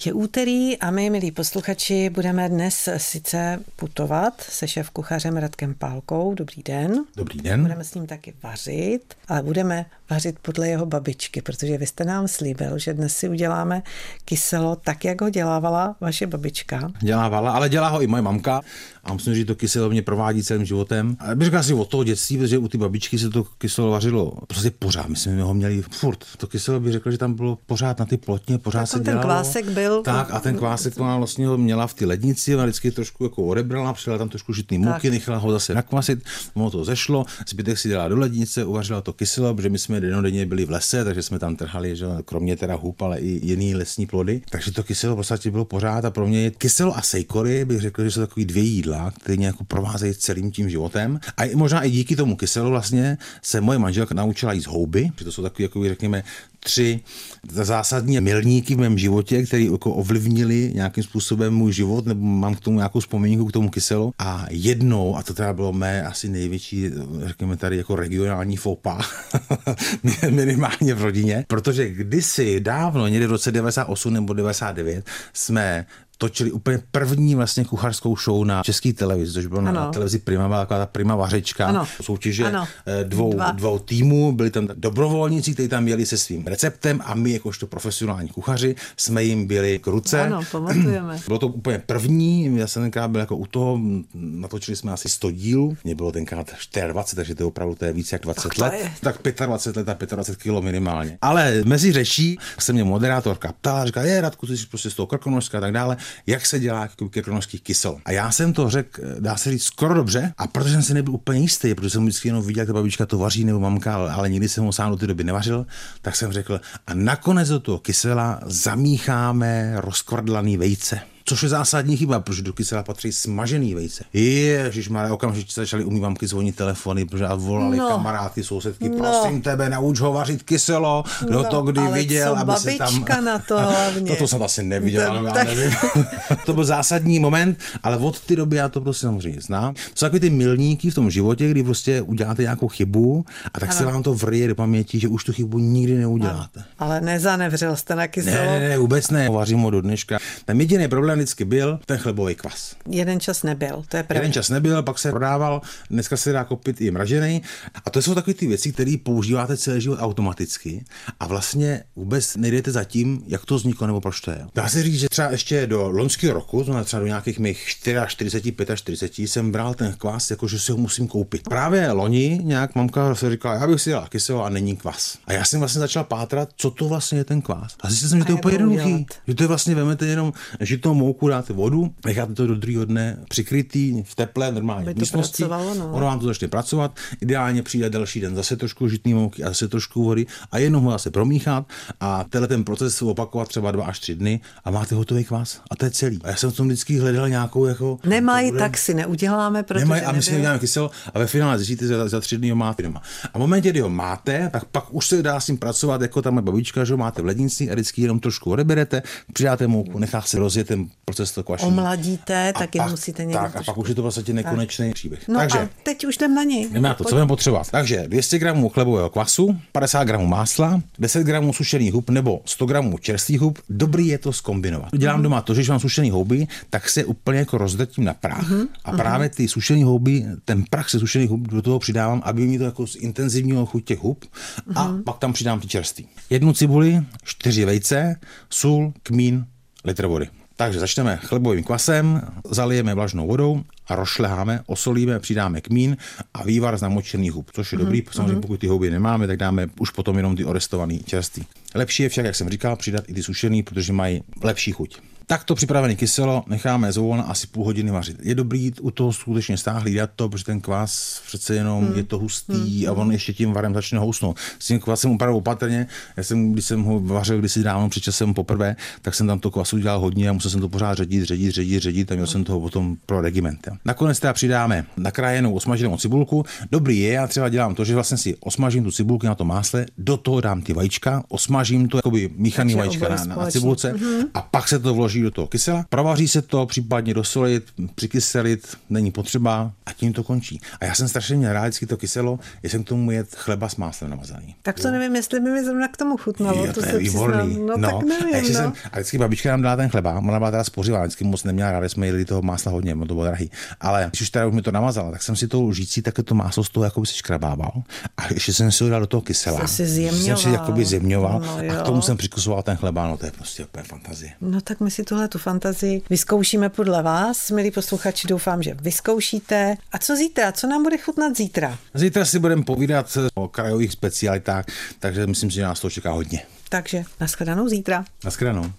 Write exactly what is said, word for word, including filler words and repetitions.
je úterý a my, milí posluchači, budeme dnes sice putovat se šéfkuchařem Radkem Pálkou. Dobrý den. Dobrý den. Budeme s ním taky vařit, ale budeme vařit podle jeho babičky, protože vy jste nám slíbil, že dnes si uděláme kyselo tak, jak ho dělávala vaše babička. Dělávala, ale dělá ho i moje mamka a musím říct, že to kyselo mě provádí celým životem. A bych říkal si od toho dětství, protože u ty babičky se to kyselo vařilo prostě pořád. My jsme ho měli furt. To kyselo bych řekl, že tam bylo pořád na ty plotně, pořád tak se dělalo. Ten kvásek byl. Tak a ten kvásek to vlastně ho měla v ty lednici, ona vždycky trošku jako odebrala, přidala tam trošku žitný mouky, nechala ho zase nakvasit, ono to zešlo, zbytek si dala do lednice, uvařila to kyselo, protože my jsme dennodenně byli v lese, takže jsme tam trhali, že kromě teda hub, ale i jiný lesní plody. Takže to kyselo v podstatě bylo pořád a pro mě kyselo a sejkory bych řekl, že jsou takový dvě jídla, které nějak provázejí celým tím životem. A i možná i díky tomu kyselu vlastně se moje manželka naučila jíst houby, že to jsou takový, jako řekněme, tři zásadní milníky v mém životě, které jako ovlivnili nějakým způsobem můj život, nebo mám k tomu nějakou vzpomínku k tomu kyselu. A jednou, a to teda bylo mé asi největší, řekněme tady jako regionální fópa, minimálně v rodině, protože kdysi dávno, někdy v roce devadesát osm nebo devadesát devět, jsme točili úplně první vlastně kuchařskou show na české televizi, což bylo na televizi Prima, byla taková ta Prima vařečka, ano. soutěže ano. Dvou, dvou týmů, byli tam dobrovolníci, kteří tam jeli se svým receptem a my jakožto profesionální kuchaři jsme jim byli k ruce. Ano, pamatujeme. Bylo to úplně první, já jsem tenkrát byl jako u toho, natočili jsme asi sto dílů, mě bylo tenkrát dvacet čtyři, takže to je opravdu to je víc jak dvacet tak let, je. Tak dvacet pět let a dvacet pět kilo minimálně. Ale mezi řečí se mě moderátorka ptala, říkala, je Radku, ty jsi prostě z toho Krkonošska a tak dále. Jak se dělá krkonošský kysel. A já jsem to řekl, dá se říct, skoro dobře, a protože jsem si nebyl úplně jistý, protože jsem vždycky jenom viděl, jak ta babička to vaří nebo mamka, ale, ale nikdy jsem ho sám do té doby nevařil, tak jsem řekl, a nakonec do toho kysela zamícháme rozkvrdlaný vejce. Což je zásadní chyba, protože do kysela patří smažený vejce. Ježišmarja, okamžitě začali umí mamky zvonit telefony, protože volali no. kamarády, sousedky, no. prosím tebe, nauč ho vařit kyselo, kdo no, to kdy ale viděl, co aby se tam... na to hlavně. Toto jsem asi neviděl, no, já nevím. To byl zásadní moment, ale od té doby já to prostě samozřejmě znám. To jsou takové ty milníky v tom životě, kdy prostě uděláte nějakou chybu a tak ano. se vám to vrije do paměti, že už tu chybu nikdy neuděláte. Ano. Ale nezanevřel jste na kyselo? Ne, ne, ne, vůbec ne, vařím ho do dneška. Ten jediný problém vždycky byl ten chlebový kvas. Jeden čas nebyl, to je pravda. Jeden čas nebyl, pak se prodával, dneska se dá koupit i mražený. A to jsou takové ty věci, které používáte celý život automaticky a vlastně vůbec nejdete za tím, jak to vzniklo nebo proč to je. Dá se říct, že třeba ještě do loňského roku, to třeba do nějakých mých čtyřicet, čtyřicet pět jsem bral ten kvas, jako že si ho musím koupit. Právě loni nějak mamka se říkala, já bych si dělala kyselo a není kvas. A já jsem vlastně začal pátrat, co to vlastně je ten kvas. A zjistil jsem, že to je úplně jednoduchý. Že to je vlastně vemete jenom žitou mouku, dáte vodu, necháte to do druhého dne přikrytý v teplé normální místnosti. No. Ono vám to začne pracovat. Ideálně přijde další den zase trošku žitný mouky a zase trošku vody a jenom ho zase promíchat a tenhle ten proces opakovat třeba dva až tři dny a máte hotový kvas. A to je celý. A já jsem v tom vždycky hledal nějakou jako nemají, bude... tak si neuděláme, protože nemají, a my si neuděláme kyselo a ve finále zjistíte, že za, za tři dny ho máte doma. A v momentě, kdy ho máte, tak pak už se dá s tím pracovat, jako tam babička, že ho máte v lednici a vždycky jenom trošku odeberete, přidáte mouku, nechá se rozjet ten proces toho kvašení. Omladíte, taky pak, musíte někdo. Tak a pak už je to vlastně nekonečný tak. příběh. No takže a teď už jdem na něj. Jdeme na to, co budeme potřebovat. Takže dvě stě gramů chlebového kvasu, padesát gramů másla, deset gramů sušených hub nebo sto gramů čerstvých hub. Dobrý je to zkombinovat. Dělám mm. doma to, že když mám sušený houby, tak se úplně jako rozdrtím na prach. Mm. A právě ty sušený houby, ten prach se sušených hub do toho přidávám, aby mi to jako zintenzivnilo chuť těch hub. Mm. A pak tam přidám ty čerství. Jednu cibuli, čtyři vejce, sůl, kmín, litr vody. Takže začneme chlebovým kvasem, zalijeme vlažnou vodou a rozšleháme, osolíme, přidáme kmín a vývar z namočených hub, což je mm. dobrý, samozřejmě pokud ty houby nemáme, tak dáme už potom jenom ty orestovaný čerství. Lepší je však, jak jsem říkal, přidat i ty sušený, protože mají lepší chuť. Takto připravený kyselo necháme zvolna asi půl hodiny vařit. Je dobrý u toho skutečně stále hlídat to, protože ten kvas přece jenom hmm. je to hustý hmm. a on ještě tím varem začne housnout. S tím kvasem opravdu opatrně. Já jsem, když jsem ho vařil kdysi dávno před časem poprvé, tak jsem tam to kvasu dělal hodně a musel jsem to pořád ředit, ředit, ředit, ředit a měl jsem toho potom pro regiment. Nakonec teda přidáme nakrájenou osmaženou cibulku. Dobrý je, já třeba dělám to, že vlastně si osmažím tu cibulku na to másle, do toho dám ty vajíčka, osmažím to jakoby míchaný vajíčka na, na cibulce hmm. a pak se to vloží naloží do toho kysela, provaří se to, případně dosolit, přikyselit, není potřeba a tím to končí. A já jsem strašně měl rád vždycky to kyselo, že jsem k tomu jet chleba s máslem namazaný. Tak to jo. Nevím, jestli by mi zrovna k tomu chutnalo. Jo, to, to je výborný. No, no, tak nevím, a, no. jsem, a vždycky babička nám dala ten chleba, ona byla teda spořivá, vždycky moc neměla ráda, jsme jedli toho másla hodně, to bylo drahý. Ale když už teda už mi to namazala, tak jsem si tou lžící také to máslo z toho jako by si škrabával a ještě jsem si ho dal do toho kysela. Si zjemňoval. Jsem si jakoby zjemňoval no, a k tomu jsem přikusoval ten chleba, no to je prostě úplně fantazie. No tak my si tuhle tu fantazii vyzkoušíme podle vás, milí posluchači, doufám, že vyzkoušíte. A co zítra? Co nám bude chutnat zítra? Zítra si budeme povídat o krajových specialitách, takže myslím si, že nás to čeká hodně. Takže nashledanou zítra. Nashledanou.